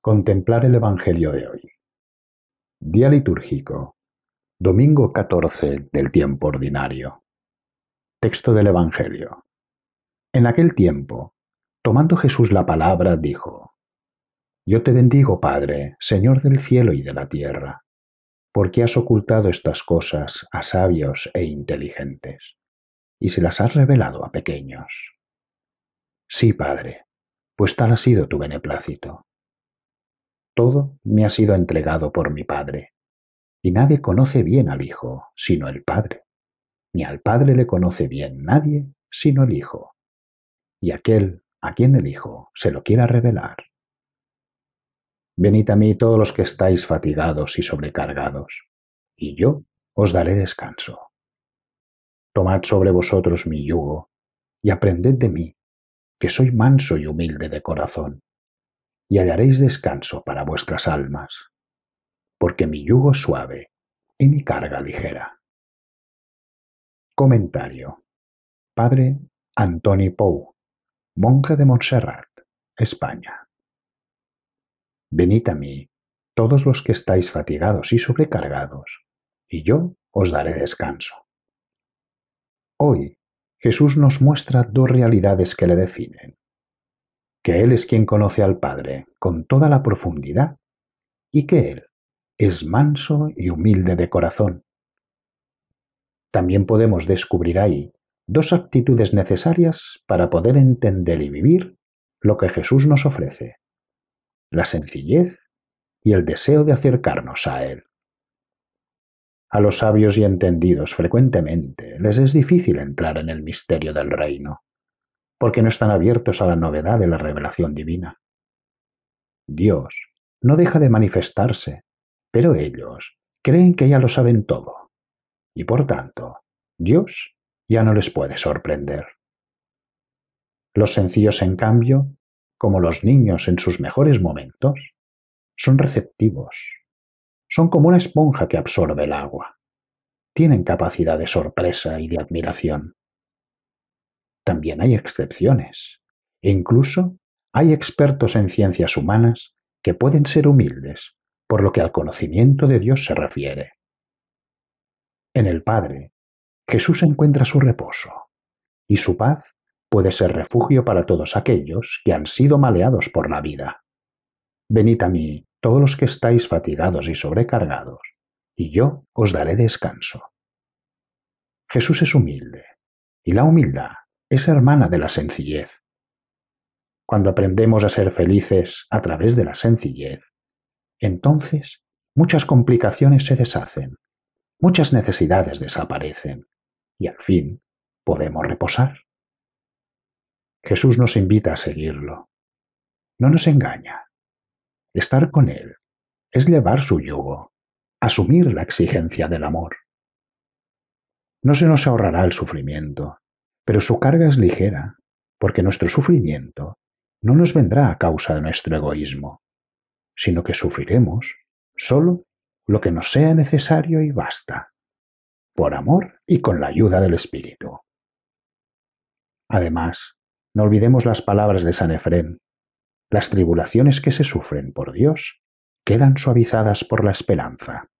Contemplar el Evangelio de hoy. Día litúrgico. Domingo 14 del tiempo ordinario. Texto del Evangelio. En aquel tiempo, tomando Jesús la palabra, dijo: Yo te bendigo, Padre, Señor del cielo y de la tierra, porque has ocultado estas cosas a sabios e inteligentes, y se las has revelado a pequeños. Sí, Padre, pues tal ha sido tu beneplácito. Todo me ha sido entregado por mi Padre, y nadie conoce bien al Hijo sino el Padre, ni al Padre le conoce bien nadie sino el Hijo, y aquel a quien el Hijo se lo quiera revelar. Venid a mí todos los que estáis fatigados y sobrecargados, y yo os daré descanso. Tomad sobre vosotros mi yugo, y aprended de mí, que soy manso y humilde de corazón, y hallaréis descanso para vuestras almas, porque mi yugo es suave y mi carga ligera. Comentario. Padre Antoni Pou, monje de Montserrat, España. Venid a mí, todos los que estáis fatigados y sobrecargados, y yo os daré descanso. Hoy, Jesús nos muestra dos realidades que le definen: que Él es quien conoce al Padre con toda la profundidad y que Él es manso y humilde de corazón. También podemos descubrir ahí dos actitudes necesarias para poder entender y vivir lo que Jesús nos ofrece: la sencillez y el deseo de acercarnos a Él. A los sabios y entendidos frecuentemente les es difícil entrar en el misterio del reino, porque no están abiertos a la novedad de la revelación divina. Dios no deja de manifestarse, pero ellos creen que ya lo saben todo, y por tanto, Dios ya no les puede sorprender. Los sencillos, en cambio, como los niños en sus mejores momentos, son receptivos. Son como una esponja que absorbe el agua. Tienen capacidad de sorpresa y de admiración. También hay excepciones. E incluso hay expertos en ciencias humanas que pueden ser humildes por lo que al conocimiento de Dios se refiere. En el Padre, Jesús encuentra su reposo, y su paz puede ser refugio para todos aquellos que han sido maleados por la vida. Venid a mí, todos los que estáis fatigados y sobrecargados, y yo os daré descanso. Jesús es humilde, y la humildad es hermana de la sencillez. Cuando aprendemos a ser felices a través de la sencillez, entonces muchas complicaciones se deshacen, muchas necesidades desaparecen, y al fin podemos reposar. Jesús nos invita a seguirlo. No nos engaña. Estar con Él es llevar su yugo, asumir la exigencia del amor. No se nos ahorrará el sufrimiento, pero su carga es ligera, porque nuestro sufrimiento no nos vendrá a causa de nuestro egoísmo, sino que sufriremos solo lo que nos sea necesario y basta, por amor y con la ayuda del Espíritu. Además, no olvidemos las palabras de San Efrén: las tribulaciones que se sufren por Dios quedan suavizadas por la esperanza.